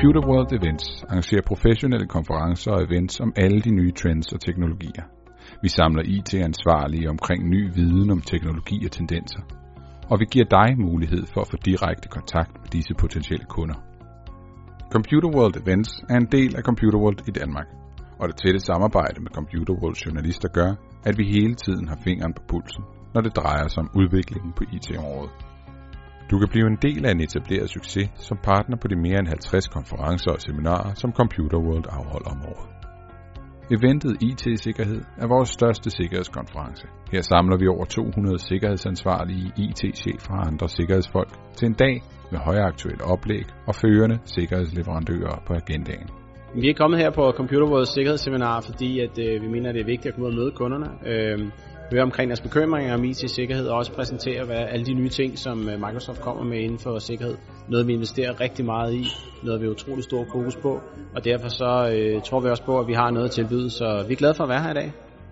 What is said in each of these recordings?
Computer World Events arrangerer professionelle konferencer og events om alle de nye trends og teknologier. Vi samler IT-ansvarlige omkring ny viden om teknologi og tendenser. Og vi giver dig mulighed for at få direkte kontakt med disse potentielle kunder. Computer World Events er en del af Computer World i Danmark, og det tætte samarbejde med Computer World journalister gør, at vi hele tiden har fingeren på pulsen, når det drejer sig om udviklingen på IT-området. Du kan blive en del af en etableret succes som partner på de mere end 50 konferencer og seminarer, som Computer World afholder om året. Eventet IT-sikkerhed er vores største sikkerhedskonference. Her samler vi over 200 sikkerhedsansvarlige IT-chefer og andre sikkerhedsfolk til en dag med højaktuelle oplæg og førende sikkerhedsleverandører på agendaen. Vi er kommet her på Computer World sikkerhedsseminar, fordi at vi mener, at det er vigtigt at komme ud og møde kunderne. Høre omkring deres bekymringer om IT-sikkerhed og også præsentere alle de nye ting, som Microsoft kommer med inden for sikkerhed. Noget vi investerer rigtig meget i, noget vi har utrolig stor fokus på, og derfor så tror vi også på, at vi har noget at tilbyde, så vi er glade for at være her i dag.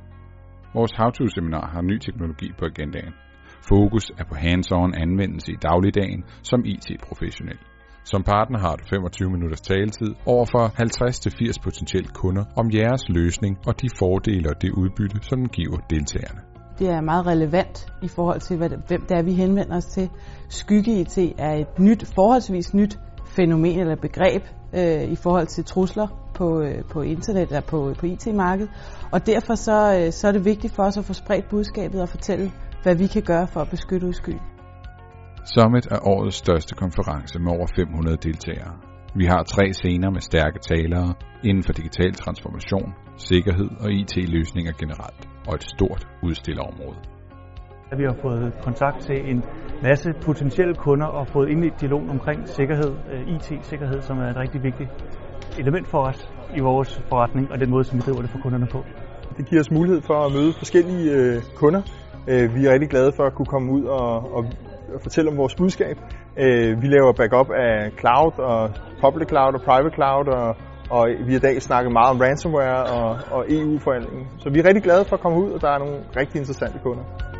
Vores How-To-seminar har ny teknologi på agendaen. Fokus er på hands-on anvendelse i dagligdagen som IT-professionel. Som partner har du 25 minutters taletid over for 50-80 potentielle kunder om jeres løsning og de fordele og det udbytte, som den giver deltagerne. Det er meget relevant i forhold til, hvem det er, vi henvender os til. Skygge-IT er et forholdsvis nyt fænomen eller begreb i forhold til trusler på internet eller på IT-markedet. Og derfor så er det vigtigt for os at få spredt budskabet og fortælle, hvad vi kan gøre for at beskytte uskyld. Summit er årets største konference med over 500 deltagere. Vi har 3 scener med stærke talere inden for digital transformation, sikkerhed og IT-løsninger generelt, og et stort udstillerområde. Vi har fået kontakt til en masse potentielle kunder og fået indledt dialog omkring sikkerhed, IT-sikkerhed, som er et rigtig vigtigt element for os i vores forretning og den måde, som vi driver det for kunderne på. Det giver os mulighed for at møde forskellige kunder. Vi er rigtig glade for at kunne komme ud og fortælle om vores budskab. Vi laver backup af cloud og public cloud og private cloud, og vi har i dag snakket meget om ransomware og EU-forhandlingen. Så vi er rigtig glade for at komme ud, og der er nogle rigtig interessante kunder.